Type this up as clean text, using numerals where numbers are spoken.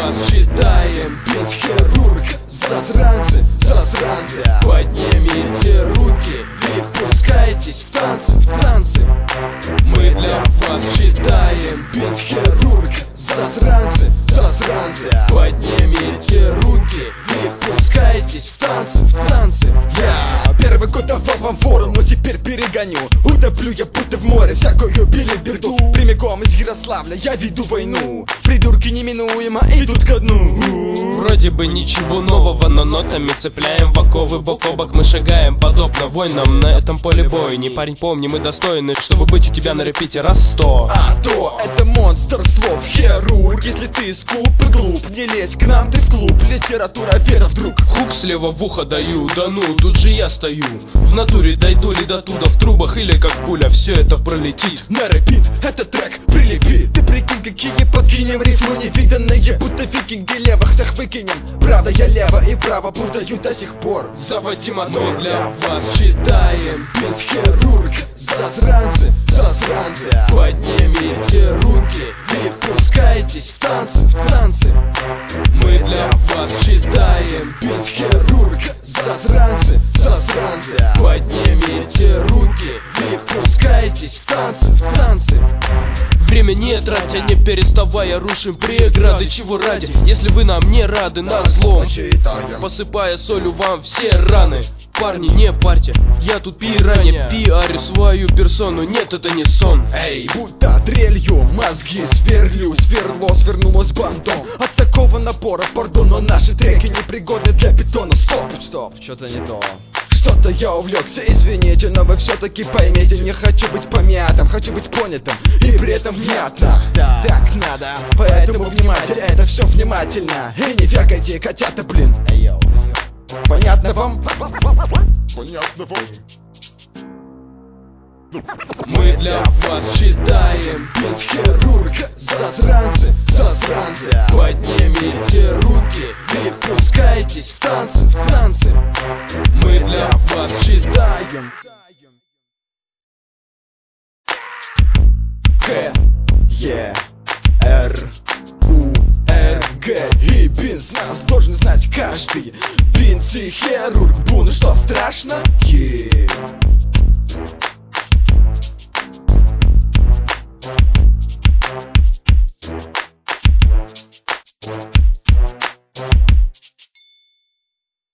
вас читаем. Бинт-хирург, засранцы, засранцы. Поднимите руки и пускайтесь в танцы, в танцы. Мы для вас читаем. Бинт-хирург, засранцы, засранцы. Поднимите руки и пускайтесь в танцы, в танцы. Я первый год давал вам форум, но теперь перегоню. Утоплю я будто в море всякую билиберду. Прямиком из Ярославля я веду войну. Придурки неминуемо идут ко дну. Вроде бы ничего нового, но нотами цепляем в оковы. Бок о бок мы шагаем, подобно воинам на этом поле бойни. Парень, помни, мы достойны, чтобы быть у тебя на репите раз 100. А то это монстр слов, хирург. Если ты скуп и глуп, не лезь к нам, ты в клуб. Литература вера вдруг. Хук слева в ухо даю, да ну, тут же я стою. В натуре дойду ли до туда в трубах или как пуля, все это пролетит. На репит этот трек прилепи. Ты прикинь, какие подкинем рифмы невиданные. Будто викинги левых всех выкинем. Правда я лево и право путаю до сих пор. Заводи мотор. Мы для вас читаем. Бинт-хирург, засранцы, засранцы. Поднимите руки и пускайтесь в танцы, в танцы. Мы для вас читаем. Бинт-хирург, засранцы, засранцы. Поднимите руки и пускайтесь в танцы, в танцы. Время не тратя, не переставая, рушим преграды. Чего ради, если вы нам не рады, на злом посыпая солью вам все раны. Парни, не парьте, я тут пиранья. Пиарю свою персону, нет, это не сон. Эй, будто дрелью мозги сверлю. Сверло свернулось бандом. От такого напора, пардон, но наши треки непригодны для бетона. Стоп, стоп, что-то не то. Что-то я увлекся, извините, но вы все-таки поймите. Не хочу быть помятым, хочу быть понятым и при этом внятно. Так надо, поэтому внимайте, это все внимательно. И не вякайте, котята, блин. Понятно вам? Понятно вам? Мы для вас читаем. Бинт-хирург, засранцы, засранцы. Поднимите руки и пускайтесь в танцы, в танцы. Мы для вас читаем. К, Е, Р, У, Р, Г и Бинс. Нас должен знать каждый. Бинс и хирург, ну что страшно?